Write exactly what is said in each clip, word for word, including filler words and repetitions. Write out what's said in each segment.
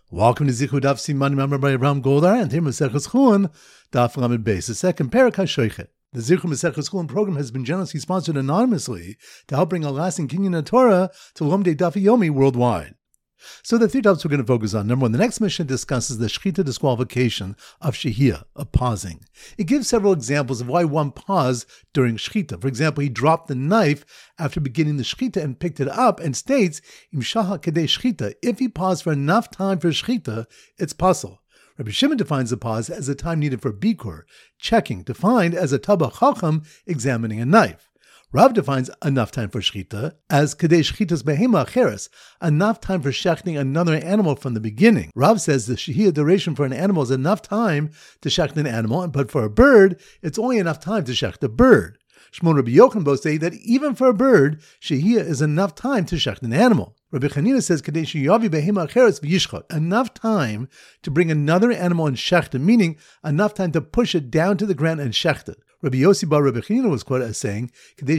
Welcome to Zichud Daf Siman Member by Ram Goldar and here Maseches Chulin Daf Lamed Beis, the second parak HaShoichet. The Zichud Maseches Chulin program has been generously sponsored anonymously to help bring a lasting kinyan of Torah to Lomdei Daf Yomi worldwide. So the three topics we're going to focus on. Number one, the next mission discusses the Shechita disqualification of Shehiyah, of pausing. It gives several examples of why one paused during Shechita. For example, he dropped the knife after beginning the Shechita and picked it up and states, Im Shaha Kedei Shechita, if he paused for enough time for Shechita, it's pasul. Rabbi Shimon defines the pause as the time needed for bikur, checking, defined as a tabach chacham examining a knife. Rav defines enough time for shechita as kedei shechitas behema acheres, enough time for shechting another animal from the beginning. Rav says the shehiyah duration for an animal is enough time to shecht an animal, but for a bird, it's only enough time to shecht a bird. Shmuel and Rabbi Yochanan both say that even for a bird, shehiyah is enough time to shecht an animal. Rabbi Chanina says kedei sheyavi behema acheres v'yishchot, enough time to bring another animal and shecht it, meaning enough time to push it down to the ground and shecht it. Rabbi Yossi bar Rabbi Chanina was quoted as saying,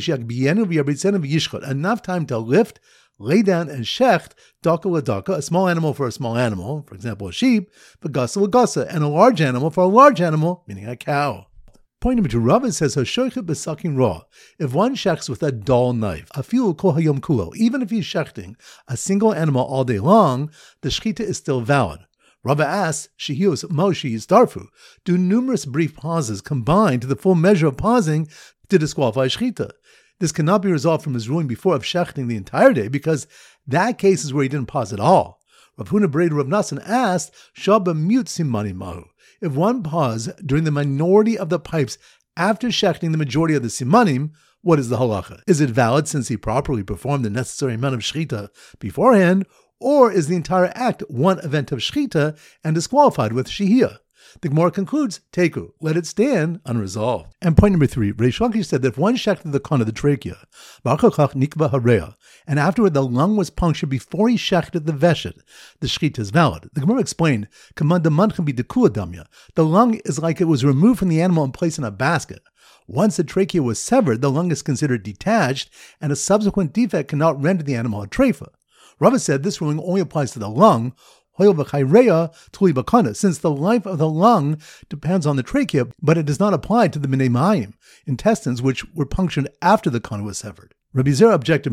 enough time to lift, lay down, and shecht, daka ladaka, a small animal for a small animal, for example a sheep, but gasa lagasa, and a large animal for a large animal, meaning a cow. Point number two, Rava says, Hashoichet b'sakin raw. If one shechts with a dull knife, afilu kol hayom kulo, even if he's shechting a single animal all day long, the shechita is still valid. Rava asks, Shehios Moshe Yistarfu, do numerous brief pauses combine to the full measure of pausing to disqualify Shechita? This cannot be resolved from his ruling before of shechting the entire day, because that case is where he didn't pause at all. Rav Huna Breda Rav Nassan asked, Shaba mute simani mahu. If one paused during the minority of the pipes after shechting the majority of the simanim, what is the halacha? Is it valid since he properly performed the necessary amount of Shechita beforehand, or is the entire act one event of shechita and disqualified with shehiyah? The Gemara concludes, teku, let it stand unresolved. And point number three, Reish Lakish said that if one shechted the kon of the trachea, nikva hareya, and afterward the lung was punctured before he shechted the veshet, the shechita is valid. The Gemara explained, the lung is like it was removed from the animal and placed in a basket. Once the trachea was severed, the lung is considered detached, and a subsequent defect cannot render the animal a treifa. Rava said this ruling only applies to the lung, since the life of the lung depends on the trachea, but it does not apply to the minei mayim, intestines, which were punctured after the kon was severed. Rabbi Zera objected,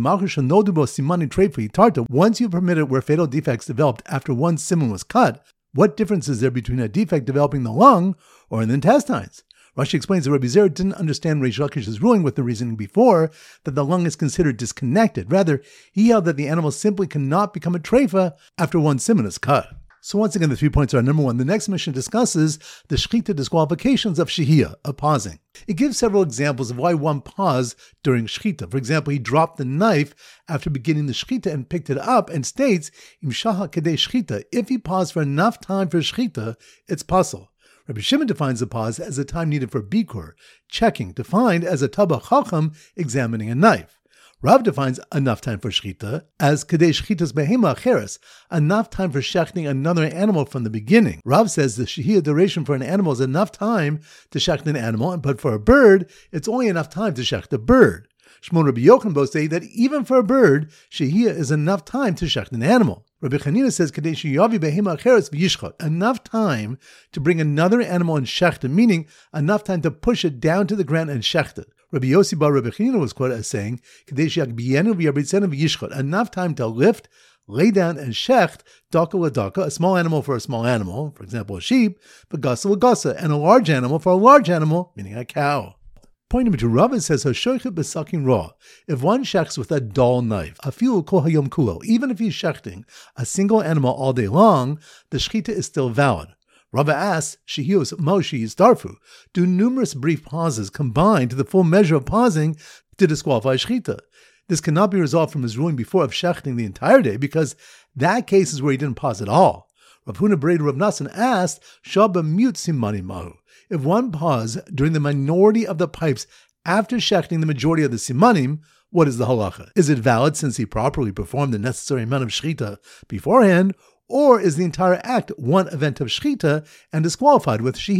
once you permit it where fatal defects developed after one siman was cut, what difference is there between a defect developing in the lung or in the intestines? Rashi explains that Rabbi Zera didn't understand Reish Lakish's ruling with the reasoning before that the lung is considered disconnected. Rather, he held that the animal simply cannot become a treifa after one siman is cut. So once again, the three points are: number one, the next mission discusses the shechita disqualifications of shehiyah, of pausing. It gives several examples of why one paused during shechita. For example, he dropped the knife after beginning the shechita and picked it up and states, Im shaha kedei shechita, if he paused for enough time for shechita, it's pasul. Rabbi Shimon defines the pause as the time needed for bikur, checking, defined as a tabach chacham examining a knife. Rav defines enough time for shechita as kedei shechitas behema acheres, enough time for shechting another animal from the beginning. Rav says the shehiyah duration for an animal is enough time to shecht an animal, but for a bird, it's only enough time to shecht a bird. Shmuel and Rabbi Yochanan both say that even for a bird, shehiyah is enough time to shecht an animal. Rabbi Chanina says, Kedei sheyavi behema acheres v'yishchot, enough time to bring another animal and shecht it, meaning enough time to push it down to the ground and shecht it. Rabbi Yossi bar Rabbi Chanina was quoted as saying, Kedei sheyagbiyenu v'yabritzenu v'yishchot, enough time to lift, lay down, and shecht, daka ladaka, a small animal for a small animal, for example a sheep, but gasa lagasa, and a large animal for a large animal, meaning a cow. Point number two, Rava says, Hashoichet b'sakin raw. If one shechts with a dull knife, afilu kol hayom kulo, even if he's shechting a single animal all day long, the shechita is still valid. Rava asks, Shehios Moshe Yistarfu, do numerous brief pauses combine to the full measure of pausing to disqualify shechita? This cannot be resolved from his ruling before of shechting the entire day, because that case is where he didn't pause at all. Rav Huna Breda Rav Nassan asked, Shaba mute simani mahu. If one paused during the minority of the pipes after shechting the majority of the simanim, what is the halacha? Is it valid since he properly performed the necessary amount of shechita beforehand, or is the entire act one event of shechita and disqualified with shehiyah?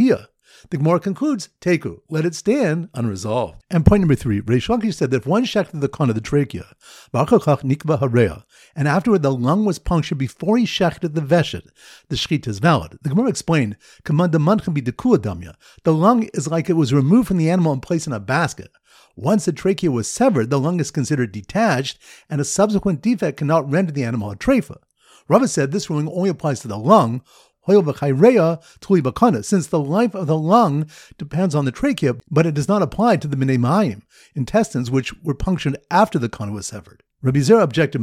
The Gemara concludes, Teku, let it stand unresolved. And point number three, Reish Lakish said that if one shechted the kana, the trachea, nikva hareya, and afterward the lung was punctured before he shechted the veshet, the shechita is valid. The Gemara explained, the lung is like it was removed from the animal and placed in a basket. Once the trachea was severed, the lung is considered detached, and a subsequent defect cannot render the animal a treifa. Rava said this ruling only applies to the lung, since the life of the lung depends on the trachea, but it does not apply to the minei mayim, intestines, which were punctured after the kana was severed. Rabbi Zera objected,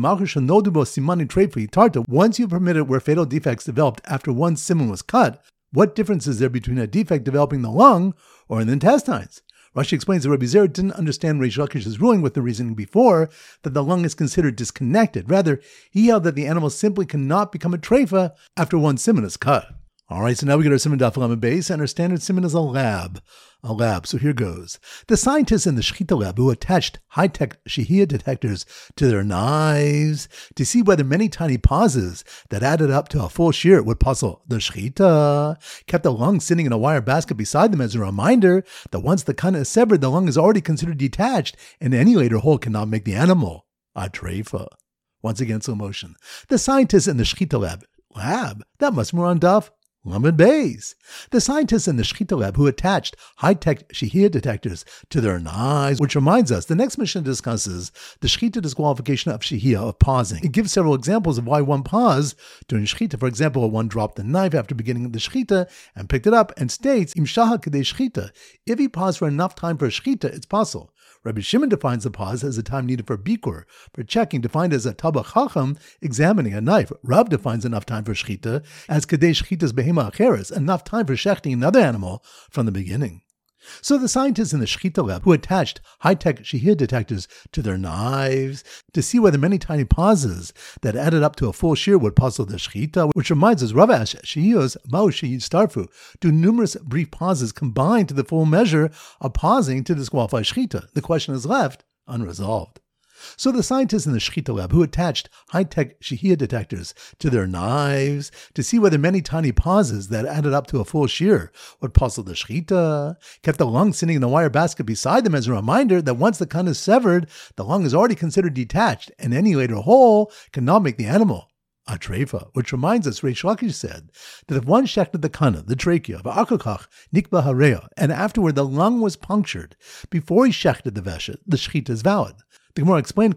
once you permit it where fatal defects developed after one siman was cut, what difference is there between a defect developing in the lung or in the intestines? Rashi explains that Rabbi Zera didn't understand Reish Lakish's ruling with the reasoning before that the lung is considered disconnected. Rather, he held that the animal simply cannot become a treifa after one siman is cut. All right, so now we get our siman daf lamed beis, and our standard siman is a lab. A lab, so here goes. The scientists in the Shechita lab who attached high-tech Shehiyah detectors to their knives to see whether many tiny pauses that added up to a full shear would puzzle the Shechita, kept the lung sitting in a wire basket beside them as a reminder that once the kana is severed, the lung is already considered detached, and any later hole cannot make the animal a treifa. Once again, slow motion. The scientists in the Shechita lab, lab, that must be on daf lamed beis. The scientists in the Shechita lab who attached high-tech Shehiyah detectors to their knives, which reminds us, the next mission discusses the Shechita disqualification of Shehiyah, of pausing. It gives several examples of why one paused during Shechita. For example, one dropped the knife after beginning the Shechita and picked it up and states, Im shaha kedei Shechita. If he paused for enough time for Shechita, it's possible. Rabbi Shimon defines the pause as the time needed for bikur, for checking, defined as a tabach chacham examining a knife. Rav defines enough time for shechita as kedei shechita's behema acheres, enough time for shechting another animal from the beginning. So the scientists in the Shechita lab who attached high-tech Shehiyah detectors to their knives to see whether many tiny pauses that added up to a full shear would puzzle the Shechita, which reminds us, Rav asked, Shehiyos mao shehid starfu, do numerous brief pauses combine to the full measure of pausing to disqualify Shechita? The question is left unresolved. So the scientists in the Shechita lab who attached high-tech Shehiyah detectors to their knives to see whether many tiny pauses that added up to a full shear would puzzle the Shechita, kept the lung sitting in a wire basket beside them as a reminder that once the kana is severed, the lung is already considered detached, and any later hole cannot make the animal a treifa, which reminds us, Reish Lakish said that if one shechted the kana, the trachea, v'akakach nikba hareya, and afterward the lung was punctured before he shechted the veshet, the shechita is valid. The Gemara explained,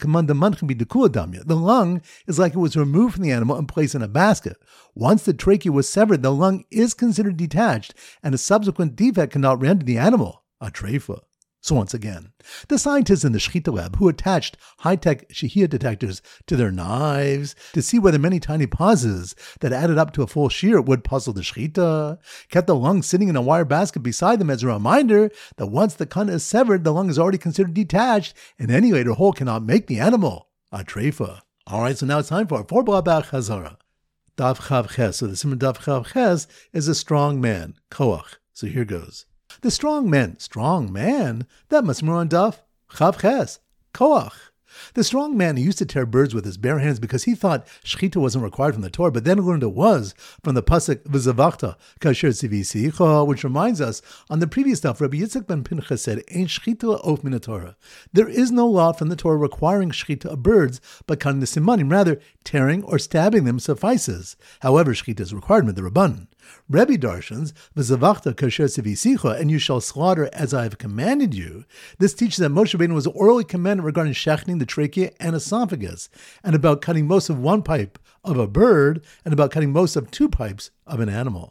the lung is like it was removed from the animal and placed in a basket. Once the trachea was severed, the lung is considered detached, and a subsequent defect cannot render the animal a treifa. So once again, the scientists in the Shechita lab who attached high-tech Shehiyah detectors to their knives to see whether many tiny pauses that added up to a full shear would puzzle the Shechita, kept the lung sitting in a wire basket beside them as a reminder that once the kana is severed, the lung is already considered detached, and any later hole cannot make the animal a treifa. All right, so now it's time for our four blabach chazara. Daf chav ches. So the siman daf chav ches is a strong man, koach. So here goes. The strong man, strong man, that must be on daf chav ches, koach. The strong man who used to tear birds with his bare hands because he thought shechita wasn't required from the Torah, but then learned it was from the pasuk v'zavachta kasher tzivisicha, which reminds us, on the previous daf, Rabbi Yitzchak ben Pinchas said, "Ein shechita of min Torah." There is no law from the Torah requiring shechita of birds, but cutting the simanim, rather tearing or stabbing them suffices. However, shechita is required with the Rabbanan. Rebbe darshans v'zavachta kasher tzivisicha, and you shall slaughter as I have commanded you. This teaches that Moshe Rabbeinu was orally commanded regarding shechting the trachea and esophagus, and about cutting most of one pipe of a bird, and about cutting most of two pipes of an animal.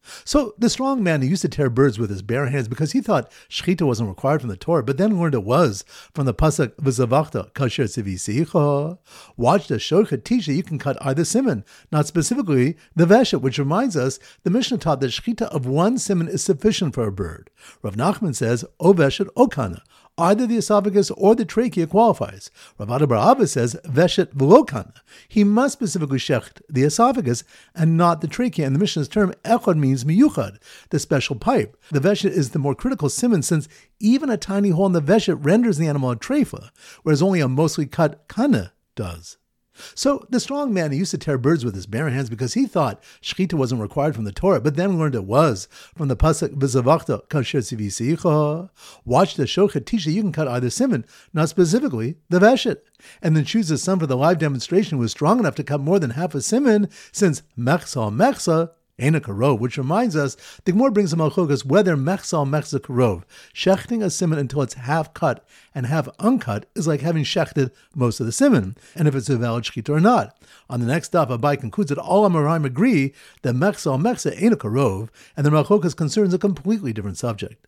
So the strong man who used to tear birds with his bare hands because he thought shechita wasn't required from the Torah, but then learned it was from the pasuk v'zavachta kasher tzivisicha, watched the shochet teach that you can cut either siman, not specifically the veshet, which reminds us the Mishnah taught that shechita of one siman is sufficient for a bird. Rav Nachman says o veshet o kana. Either the esophagus or the trachea qualifies. Rav Ada bar Abba says, veshet v'lo kana. He must specifically shecht the esophagus and not the trachea. And the Mishnah's term, echad, means miyuchad, the special pipe. The veshet is the more critical siman, since even a tiny hole in the veshet renders the animal a treifa, whereas only a mostly cut kana does. So the strong man who used to tear birds with his bare hands because he thought shechita wasn't required from the Torah, but then learned it was from the pasuk v'zavachta kasher tzivisicha. Watch the shochet teach that you can cut either siman, not specifically the veshet, and then choose a son for the live demonstration who was strong enough to cut more than half a siman, since mechsa mechsa ain't a karov, which reminds us, the Gemara brings a malchokas whether mechsa or mechsa karov. Shechting a siman until it's half cut and half uncut is like having shechted most of the siman, and if it's a valid shechita or not. On the next daf, Abai concludes that all Amoraim agree that mechsa or mechsa ain't a karov, and the malchokas concerns a completely different subject.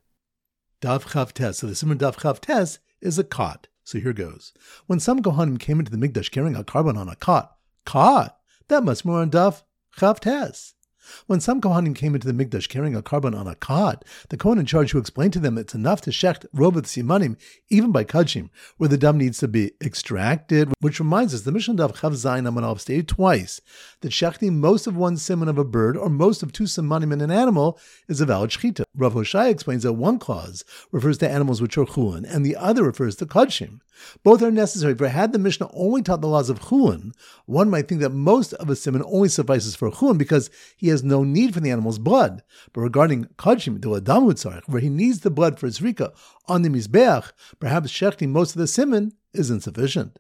Daf chav tes. So the siman daf chav tes is a cot. So here goes. When some Kohanim came into the Mikdash carrying a carbon on a cot, cot, that must be more on daf chav tes. When some Kohanim came into the Mikdash carrying a carbon on a cot, the Kohen in charge who explained to them it's enough to shecht rob of simanim, even by kudshim, where the dam needs to be extracted, which reminds us, the Mishnah Daf Chav Zayin Amanav stated twice that shechting most of one siman of a bird or most of two simanim in an animal is a valid shechita. Rav Hoshai explains that one clause refers to animals which are chulin, and the other refers to kudshim. Both are necessary, for had the Mishnah only taught the laws of chulin, one might think that most of a siman only suffices for chulin because he has no need for the animal's blood. But regarding kudshim, the adam utzarech, where he needs the blood for his rika on the mizbeach, perhaps shechting most of the siman is insufficient.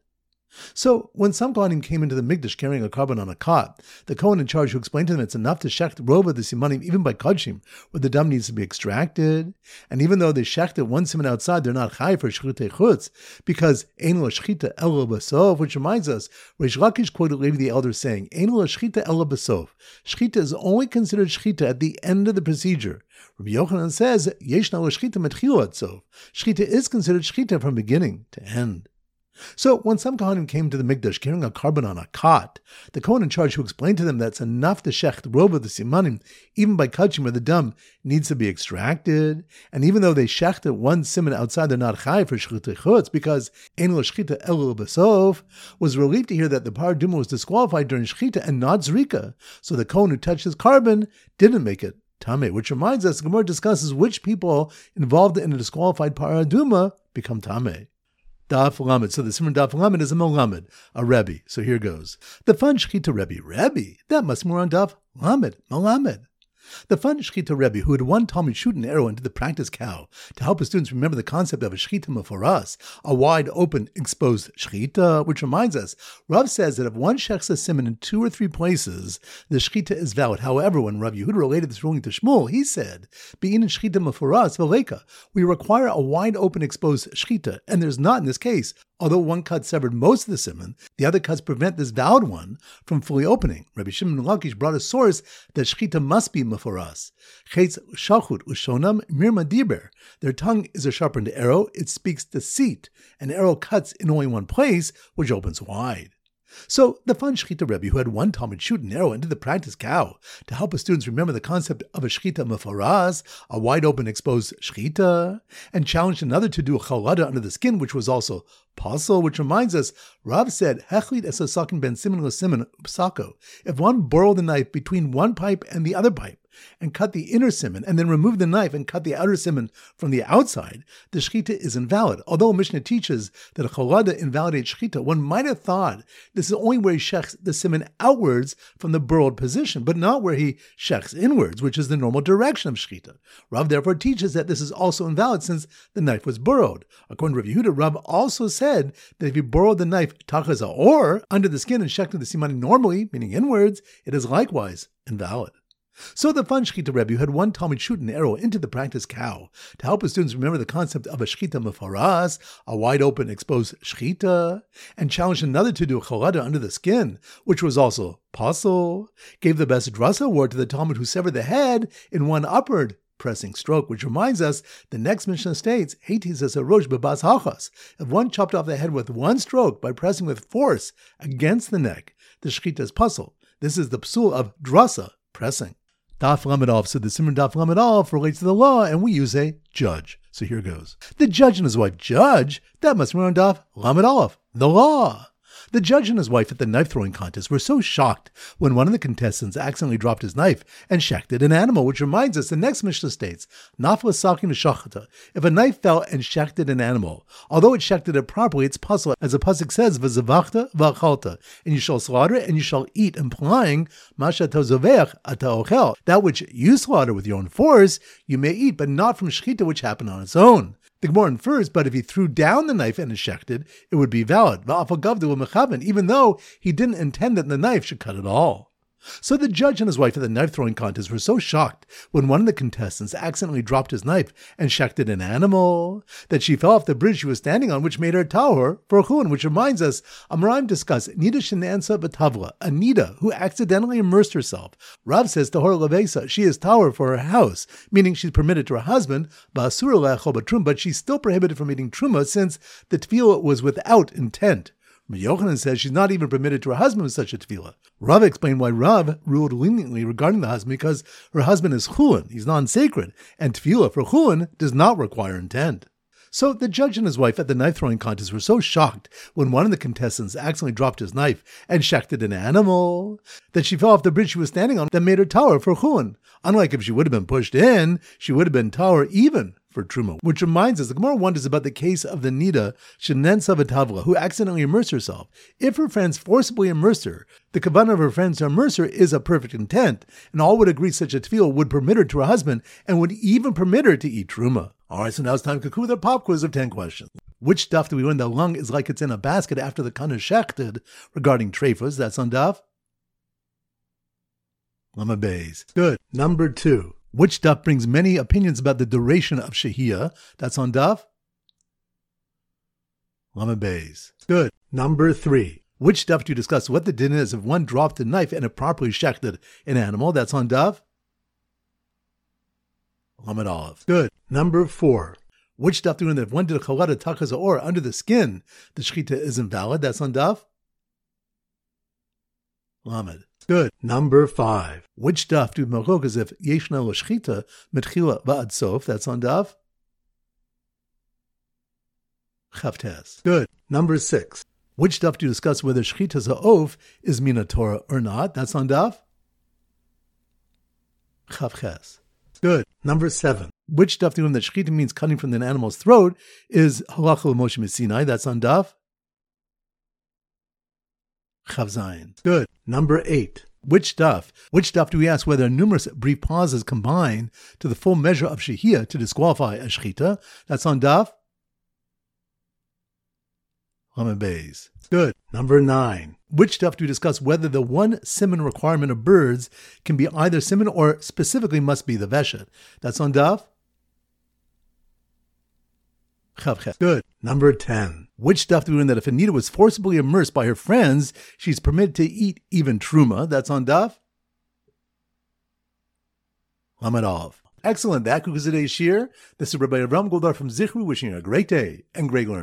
So, when some Kohanim came into the Mikdash carrying a carbon on a cot, the Kohen in charge who explained to them it's enough to shecht rova the simanim even by kudshim, where the dam needs to be extracted, and even though they shechted one siman outside, they're not chai for shechitei chutz, because ein lo shechita ela b'sof, which reminds us, Reish Lakish quoted Levi the elder saying, ein lo shechita ela b'sof. Shechita is only considered shechita at the end of the procedure. Rabbi Yochanan says, yeshna lo shechita metchilo ad sof. Shechita is considered shechita from beginning to end. So, when some Kohanim came to the Mikdash carrying a carbon on a cot, the Kohen in charge who explained to them that it's enough to shecht rob of the simanim, even by kudshim where the dam needs to be extracted, and even though they shechted one siman outside, they're not chai for shechitei chutz because ein lo shechita ela b'sof, was relieved to hear that the paraduma was disqualified during shechita and not zrika, so the Kohen who touched his carbon didn't make it tameh, which reminds us, the Gemara discusses which people involved in a disqualified paraduma become tameh. Daf Lamed. So the Simon Daf Lamed is a Melamed, a Rebbe. So here goes. The fun Shechita Rebbe. Rebbe? That must be more on Daf Lamed, Melamed. The fun Shechita Rebbe, who had one Talmud shoot an arrow into the practice cow to help his students remember the concept of a Shechita Meforas, a wide open exposed Shechita, which reminds us, Rav says that if one shechs a siman in two or three places, the Shechita is valid. However, when Rav Yehuda related this ruling to Shmuel, he said, being in Shechita Meforas Veleka, we require a wide open exposed Shechita, and there's not in this case. Although one cut severed most of the siman, the other cuts prevent this valid one from fully opening. Rabbi Shimon Lakish brought a source that shechita must be meforas. Chetz shachut ushonam mirma diber. Their tongue is a sharpened arrow. It speaks deceit. An arrow cuts in only one place, which opens wide. So the fun Shechita Rebbe, who had one Talmud shoot an arrow into the practice cow to help his students remember the concept of a Shechita Meforas, a wide open exposed Shechita, and challenged another to do a chalada under the skin, which was also possible, which reminds us, Rav said, Hechlit es hasakin ben siman lo siman upsako. If one borrowed the knife between one pipe and the other pipe, and cut the inner siman, and then remove the knife and cut the outer siman from the outside, the shechita is invalid. Although Mishnah teaches that a chalada invalidates shechita, one might have thought this is only where he shechs the siman outwards from the burrowed position, but not where he shechs inwards, which is the normal direction of shechita. Rav therefore teaches that this is also invalid since the knife was burrowed. According to Rav Yehuda, Rav also said that if you borrowed the knife tachaza or under the skin and shechted the simanim normally, meaning inwards, it is likewise invalid. So the fun Shechita Rebbe, who had one Talmud shoot an arrow into the practice cow to help his students remember the concept of a Shechita Meforas, a wide open exposed Shechita, and challenged another to do a chalada under the skin, which was also possible, gave the best drasa award to the Talmud who severed the head in one upward pressing stroke, which reminds us, the next Mishnah states, Heitis as a rosh bebas hachas. If one chopped off the head with one stroke by pressing with force against the neck, the Shechita is puzzle. This is the psul of drasa, pressing. Daf Lamed Aleph. So the Simon Daf Lamed Aleph relates to the law, and we use a judge. So here goes. The judge and his wife. Judge? That must be on Daf Lamed Aleph. The law. The judge and his wife at the knife-throwing contest were so shocked when one of the contestants accidentally dropped his knife and shechted an animal, which reminds us the next Mishnah states, Nafla sakin v'shachata. If a knife fell and shechted an animal, although it shechted it properly, it's puzzle, as the pasuk says, v'zavachta v'achalta, and you shall slaughter it and you shall eat, implying, masha tozoveach ata ochel. That which you slaughter with your own force, you may eat, but not from shechita, which happened on its own. The Gemara infers, but if he threw down the knife and it shechted, it would be valid, even though he didn't intend that the knife should cut at all. So the judge and his wife at the knife-throwing contest were so shocked when one of the contestants accidentally dropped his knife and shechted an animal that she fell off the bridge she was standing on, which made her tahor for a chulin, which reminds us, Amoraim discuss Nida shenansa b'tavla, a Nida who accidentally immersed herself. Rav says tahor levesa, she is tahor for her house, meaning she's permitted to her husband, ba'asur le'achol b'trum, but she's still prohibited from eating truma since the tefillah was without intent. Yochanan says she's not even permitted to her husband with such a tefillah. Rav explained why Rav ruled leniently regarding the husband because her husband is chulin, he's non-sacred, and tefillah for chulin does not require intent. So the judge and his wife at the knife-throwing contest were so shocked when one of the contestants accidentally dropped his knife and shechted an animal that she fell off the bridge she was standing on that made her tahor for chulin. Unlike if she would have been pushed in, she would have been tahor even for truma, which reminds us, the Gemara wonders about the case of the Nida Shenensa v'tavla, who accidentally immersed herself. If her friends forcibly immersed her, the kavanah of her friends to immerse her is a perfect intent, and all would agree such a tefillah would permit her to her husband, and would even permit her to eat truma. Alright, so now it's time to conclude our pop quiz of ten questions. Which stuff do we learn that lung is like it's in a basket after the kana shechted regarding treifas? That's on daf Lama Bays. Good. Number two. Which daf brings many opinions about the duration of shehiyah? That's on daf Lama Bays. Good. Number three. Which daf do you discuss what the din is if one dropped a knife and it properly shechted an animal? That's on daf Lamed Aleph. Good. Number four. Which daf do you know that if one did a chalada tachas or under the skin, the shechita is invalid? That's on daf Lamed. Good. Number five. Which daf do machlokas if yeshna lo shechita mitchila va'ad sof? That's on daf Chavtes. Good. Number six. Which daf do you discuss whether shechita za'of is mina Torah or not? That's on daf Chavches. Good. Number seven. Which daf do you know that shechita means cutting from an animal's throat is halacha l'Moshe Sinai? That's on daf Chav Zayin. Good. Number eight. Which daf? Which daf do we ask whether numerous brief pauses combine to the full measure of shehiyah to disqualify a shechita? That's on daf Lamed Beis. Good. Number nine. Which daf do we discuss whether the one siman requirement of birds can be either siman or specifically must be the veshet? That's on daf Chavches. Good. Number ten. Which daf do we learn that if Anita was forcibly immersed by her friends, she's permitted to eat even truma? That's on daf Lamed Aleph. Excellent. That concludes today's shir. This is Rabbi Avram Goldar from Zichru, wishing you a great day and great learning.